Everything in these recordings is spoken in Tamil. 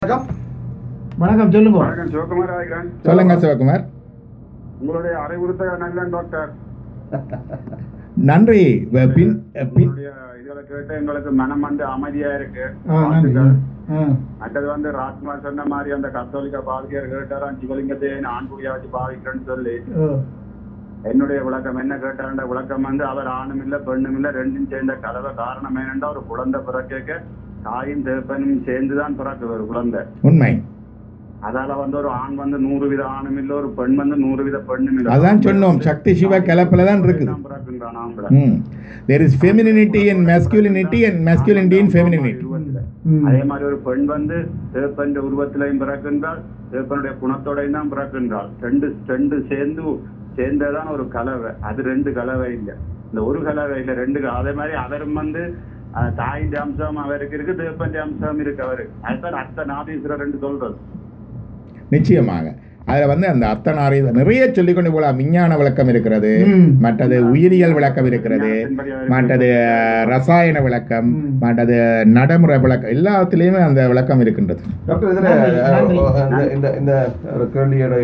வணக்கம். சொல்லுங்க. வணக்கம், சிவகுமார் ஆகிறேன். சொல்லுங்க சிவகுமார். உங்களுடைய அறிவுறுத்த நல்ல டாக்டர். நன்றி. இதுல கேட்டு எங்களுக்கு மனம் வந்து அமைதியா இருக்கு. அடுத்தது ராஜ்குமார் சொன்ன மாதிரி அந்த கத்தோலிக்க பாதிரியார் கேட்டாராம், சிவலிங்கத்தை ஆண்குடியா வச்சு பாவிக்கிறேன்னு சொல்லி. என்னுடைய விளக்கம் என்ன கேட்டாருன்ற விளக்கம் அவர் ஆணும் இல்ல பெண்ணும் இல்ல ரெண்டும் சேர்ந்த கலவை. காரணம் என்னன்னா ஒரு குழந்தை பிறக்க தாயும் தேப்பனும் சேர்ந்துதான் பிறக்குது ஒரு குழந்தை. உண்மை. அதால ஒரு ஆண் 100 வித ஆணும் இல்ல, ஒரு பெண் 100 வித பெண்ணும் இல்ல. அதான் சொன்னோம், சக்தி சிவ கலப்பில தான் இருக்குது. There is femininity in masculinity and masculinity in femininity. அதே மாதிரி ஒரு பெண் தேப்பன் உருவத்திலையும் பிறக்கின்றாள், தேப்பனுடைய குணத்தோடையும் தான் பிறக்கின்றாள். ரெண்டு சேர்ந்ததான் ஒரு கலவை. அது 2 கலவை இல்லை, இந்த ஒரு கலவை இல்லை, 2. அதே மாதிரி அவரும் தாயின் அம்சம் அவருக்கு இருக்கு, தேப்பன் அம்சம் இருக்கு அவருக்கு. அதுதான் அர்த்த நாதீஸ்வரர் என்று சொல்றது. நிச்சயமாக அதில் அந்த அர்த்தநாரி நிறைய சொல்லிக்கொண்டு போகலாம். விஞ்ஞான விளக்கம் இருக்கிறது, மற்றது உயிரியல் விளக்கம் இருக்கிறது, மற்றது ரசாயன விளக்கம், மற்றது நடைமுறை விளக்கம், எல்லாத்திலையுமே அந்த விளக்கம் இருக்கின்றது. டாக்டர், இந்த கேள்வியோட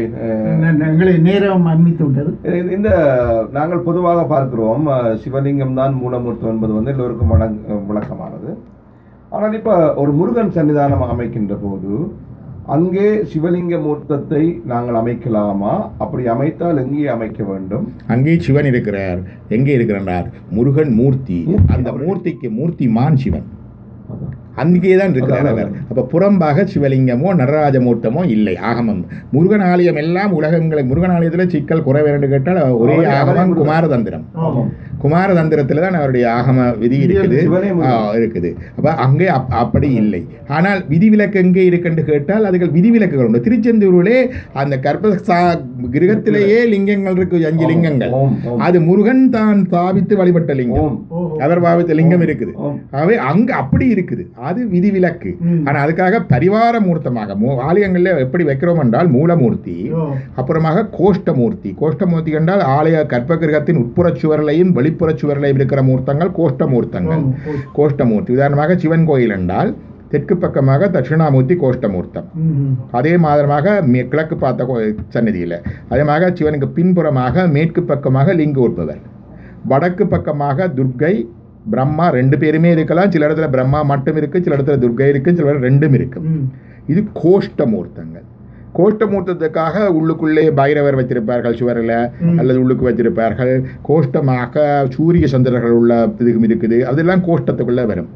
நேரம் அண்மித்து விட்டது. இந்த நாங்கள் பொதுவாக பார்க்கிறோம், சிவலிங்கம் தான் மூலமூர்த்தம் என்பது எல்லோருக்கும் விளக்கமானது. ஆனால் இப்போ ஒரு முருகன் சன்னிதானம் அமைக்கின்ற போது அங்கே சிவலிங்க மூர்த்தத்தை நாங்கள் அமைக்கலாமா? அப்படி அமைத்தால் எங்கே அமைக்க வேண்டும்? அங்கே சிவன் இருக்கிறார். எங்கே இருக்கிறார்? முருகன் மூர்த்தி. அந்த மூர்த்திக்கு மூர்த்தி மான் சிவன் அங்கேதான் இருக்கிறார் அவர். அப்ப புறம்பாக சிவலிங்கமோ நடராஜ மூர்த்தமோ இல்லை. ஆகமம் முருகன் ஆலயம் எல்லாம் உலகங்களை முருகன் ஆலயத்தில் சிக்கல் குறை வேண்டும் கேட்டால் ஒரே ஆகமம் குமாரதந்திரம். குமாரதந்திரத்தில் தான் அவருடைய ஆகம விதி இருக்குது. அப்ப அங்கே அப்படி இல்லை. ஆனால் விதிவிலக்கு எங்கே இருக்குன்னு கேட்டால் அதுகள் விதிவிலக்குகள் உண்டு. திருச்செந்தூரிலே அந்த கர்ப்ப கிரகத்திலேயே லிங்கங்கள் இருக்கு, 5 லிங்கங்கள். அது முருகன் தான் பாவித்து வழிபட்ட லிங்கம், அவர் பாவித்த லிங்கம் இருக்குது. ஆகவே அங்கு அப்படி இருக்குது, அது விதிவிலக்கு. ஆனா அதுக்காக பரிவார மூர்த்தமாக ஆலயங்கள்ல எப்படி வைக்கிறோம் என்றால் மூலமூர்த்தி, அப்புறமாக கோஷ்டமூர்த்தி. கோஷ்டமூர்த்தி என்றால் ஆலய கர்ப்பகிரகத்தின் உட்புற சுவர்களையும் வெளிப்புற சுவர்களையும் இருக்கிற மூர்த்தங்கள் கோஷ்டமூர்த்தங்கள். கோஷ்டமூர்த்தி உதாரணமாக சிவன் கோயில் என்றால் தெற்கு பக்கமாக தட்சிணாமூர்த்தி கோஷ்டமூர்த்தம். அதே மாதிரியாக கிழக்கு பார்த்த சன்னதியில் அதே மாதிரி சிவனுக்கு பின்புறமாக மேற்கு பக்கமாக லிங்க உட்பவர், வடக்கு பக்கமாக துர்க்கை பிரம்மா 2 பேருமே இருக்கலாம். சில இடத்துல பிரம்மா மட்டும் இருக்கு, சில இடத்துல துர்க்கை இருக்கு, சில இடத்துல 2 இருக்கும். இது கோஷ்டமூர்த்தங்கள். கோஷ்டமூர்த்தத்துக்காக உள்ளுக்குள்ளே பைரவர் வச்சிருப்பார்கள் சுவரில், அல்லது உள்ளுக்கு வச்சிருப்பார்கள். கோஷ்டமாக சூரிய சந்திரர்கள் உள்ள இதுக்கும் இருக்குது. அதெல்லாம் கோஷ்டத்துக்குள்ள வரும்.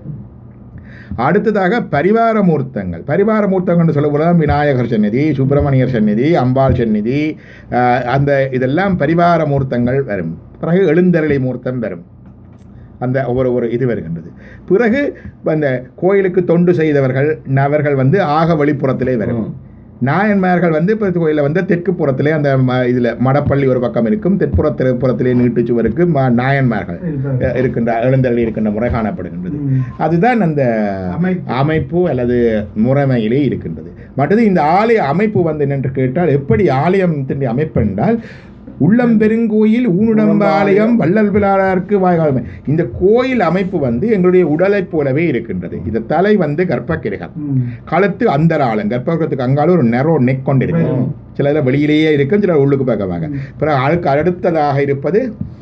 அடுத்ததாக பரிவார மூர்த்தங்கள். பரிவார மூர்த்தங்கள் சொல்லப்போதான் விநாயகர் சந்நிதி, சுப்பிரமணியர் சந்நிதி, அம்பாள் சந்நிதி, அந்த இதெல்லாம் பரிவார மூர்த்தங்கள் வரும். பிறகு எழுந்தருளை மூர்த்தம் வரும். அந்த ஒவ்வொரு இது வருகின்றது. பிறகு அந்த கோயிலுக்கு தொண்டு செய்தவர்கள் அவர்கள் ஆக வெளிப்புறத்திலே வரும். நாயன்மார்கள் இப்போ கோயிலில் தெற்கு புறத்திலே அந்த இதில் மடப்பள்ளி ஒரு பக்கம் இருக்கும், தெற்புறத்திலே நீட்டுச்சுவருக்கு நாயன்மார்கள் இருக்கின்ற எழுந்தருளி இருக்கின்ற முறை காணப்படுகின்றது. அதுதான் அந்த அமைப்பு அல்லது முறைமையிலே இருக்கின்றது. மற்றது இந்த ஆலய அமைப்பு என்று கேட்டால் எப்படி ஆலயம் அமைப்பு என்றால் உள்ளம் பெருங்கோயில் ஊனுடம்ப ஆலயம் வள்ளல் பிளாருக்கு வாய்காலம். இந்த கோயில் அமைப்பு எங்களுடைய உடலை போலவே இருக்கின்றது. இந்த தலை கர்ப்பகிரகம், கழுத்து அந்தராளம், கர்ப்பகிரகத்துக்கு அங்கால ஒரு நெரோ நெக் கொண்டு இருக்கு. சில வெளியிலேயே இருக்கும், சில உள்ளுக்கு பக்கமாக. பிறகு அதுக்கு அடுத்ததாக இருப்பது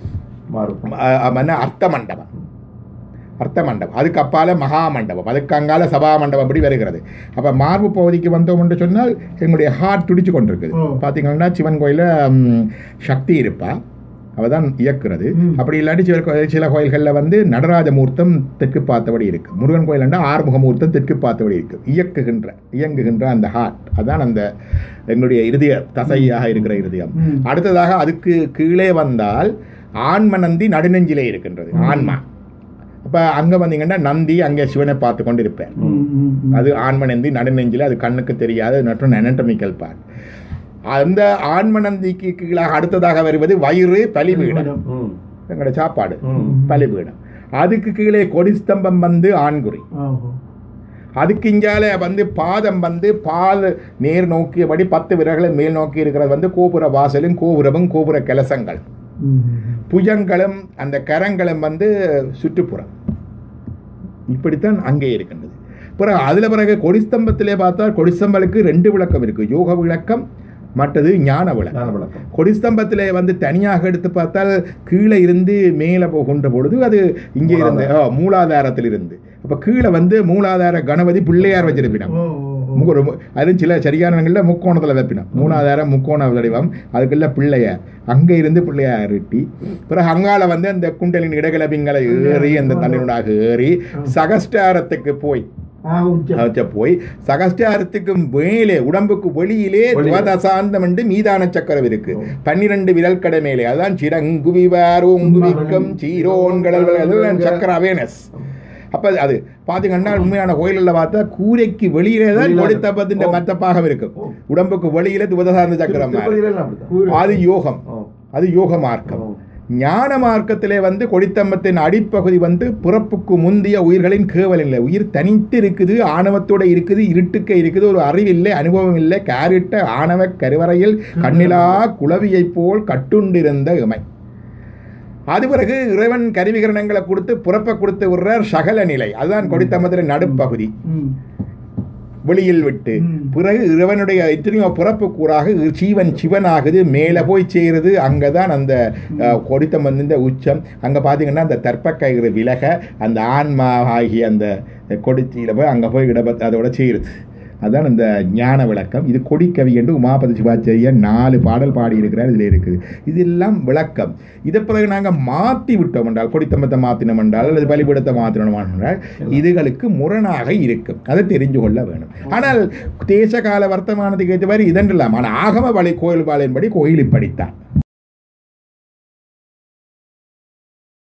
அர்த்த மண்டபம். அதுக்கு அப்பால மகா மண்டபம், அதுக்கு அங்கால சபா மண்டபம் அப்படி வருகிறது. அப்போ மார்பு பகுதிக்கு வந்தோம் என்று சொன்னால் எங்களுடைய ஹார்ட் துடிச்சு கொண்டிருக்குது. பார்த்தீங்கன்னா சிவன் கோயிலில் சக்தி இருப்பா, அவள் தான் இயக்குறது. அப்படி இல்லாட்டி சில கோயில்களில் நடராஜ மூர்த்தம் தெற்கு பார்த்தபடி இருக்கு. முருகன் கோயில் ஆறுமுக மூர்த்தம் தெற்கு பார்த்தபடி இருக்கு. இயங்குகின்ற அந்த ஹார்ட், அதான் அந்த எங்களுடைய இருதய தசையாக இருக்கிற இருதயம். அடுத்ததாக அதுக்கு கீழே வந்தால் ஆன்மநந்தி நடுநெஞ்சிலே இருக்கின்றது, ஆன்மா. அப்போ அங்கே வந்தீங்கன்னா நந்தி அங்கே சிவனை பார்த்து கொண்டு இருப்பேன். அது ஆன்மநந்தி நடுநெஞ்சில், அது கண்ணுக்கு தெரியாது மற்றும் அனட்டமிக்கல் பார்ட். அந்த ஆன்மநந்திக்கு கீழாக அடுத்ததாக வருவது வயிறு பலிபீடம், எங்களோட சாப்பாடு பலிபீடம். அதுக்கு கீழே கொடிஸ்தம்பம் ஆண்குறி. அதுக்கு இங்கால பாதம் பால் நேர் நோக்கியபடி 10 விரல்களை மேல் நோக்கி இருக்கிறது கோபுர வாசலும் கோபுரமும் கோபுர கலசங்கள். புஜங்களும் அந்த கரங்களும் சுற்றுப்புறம். இப்படித்தான் அங்கே இருக்கின்றது. பிறகு அதில் பிறகு கொடிஸ்தம்பத்திலே பார்த்தால் கொடிஸ்தம்பலுக்கு 2 விளக்கம் இருக்குது, யோக விளக்கம் மற்றது ஞான விளக்கம். கொடிஸ்தம்பத்திலே வந்து தனியாக எடுத்து பார்த்தால் கீழே இருந்து மேலே போகின்ற பொழுது அது இங்கே இருந்து மூலாதாரத்தில் இருந்து, அப்போ கீழே வந்து மூலாதார கணபதி பிள்ளையார் வச்சிருப்பினோம். அது சில சரியானங்களில் முக்கோணத்தில் வைப்பினோம், மூலாதாரம் முக்கோண வடிவம், அதுக்குள்ள பிள்ளையார் அங்கே இருந்து பிள்ளையார் இட்டி, பிறகு அங்கால வந்து அந்த குண்டலின் இடகலபிங்களை ஏறி அந்த தண்ணினூடாக ஏறி சகஸ்டாரத்துக்கு போய் சகஸ்டாரத்துக்கு மேலே உடம்புக்கு வெளியிலே துவதசாந்தம் என்று மீதான சக்கரம் இருக்கு, 12 விரல் கடை மேலே, அதான் சிரங்குவிவாரோங்குவிக்கம் சீரோன்கடல் சக்கர அவேனஸ். அப்ப அது பாத்தீங்கன்னா உண்மையான கோயிலில் பார்த்தா கூரைக்கு வெளியிலே தான் கொடித்தம்பத்தின் மற்ற பாகம் இருக்கும், உடம்புக்கு வெளியில துவதசாந்த சக்கரம், அது யோகம், அது யோக மார்க்கம். ஞான மார்க்கத்திலே வந்து கொடித்தம்பத்தின் அடிப்பகுதி வந்து பிறப்புக்கு முந்தைய உயிர்களின் கேவல் இல்லை, உயிர் தனித்து இருக்குது, ஆணவத்தோட இருக்குது, இருட்டுக்க இருக்குது, ஒரு அறிவில்லை, அனுபவம் இல்லை, காரிட்ட ஆணவ கருவறையில் கண்ணிலா குளவியைப் போல் கட்டுண்டிருந்த இமை. அது பிறகு இறைவன் கருவிகரணங்களை கொடுத்து பிறப்பை கொடுத்து விடுறார் சகல நிலை, அதுதான் கொடித்தம்பத்தின் நடுப்பகுதி வெளியில் விட்டு, பிறகு இறைவனுடைய எத்தனையோ பிறப்பு கூறாக ஜீவன் சிவனாகுது, மேலே போய் சேருது, அங்கே தான் அந்த கொடித்தம்பந்த உச்சம். அங்கே பார்த்தீங்கன்னா அந்த தற்பக்கயிறு விலக அந்த ஆன்மா ஆகிய அந்த கொடிச்சியில் போய் அங்கே போய் அதோட சேருது, அதுதான் இந்த ஞான விளக்கம். இது கொடிக்கவி என்று உமாபதி சிவாச்சாரியர் 4 பாடல் பாடியிருக்கிறார், இதில் இருக்குது. இதெல்லாம் விளக்கம். இதை பிறகு நாங்கள் மாற்றி விட்டோம் என்றால், கொடித்தம்பத்தை மாற்றினோம் என்றால் அல்லது பலிபீடத்தை மாற்றினோம் என்றால் இதுகளுக்கு முரணாக இருக்கும், அதை தெரிஞ்சு கொள்ள வேணும். ஆனால் தேச கால வர்த்தமானத்துக்கு ஏற்றவாறு இதென்றலாம், ஆனால் ஆகம வழி கோயில் பாளையின்படி கோயில் இப்படித்தான்.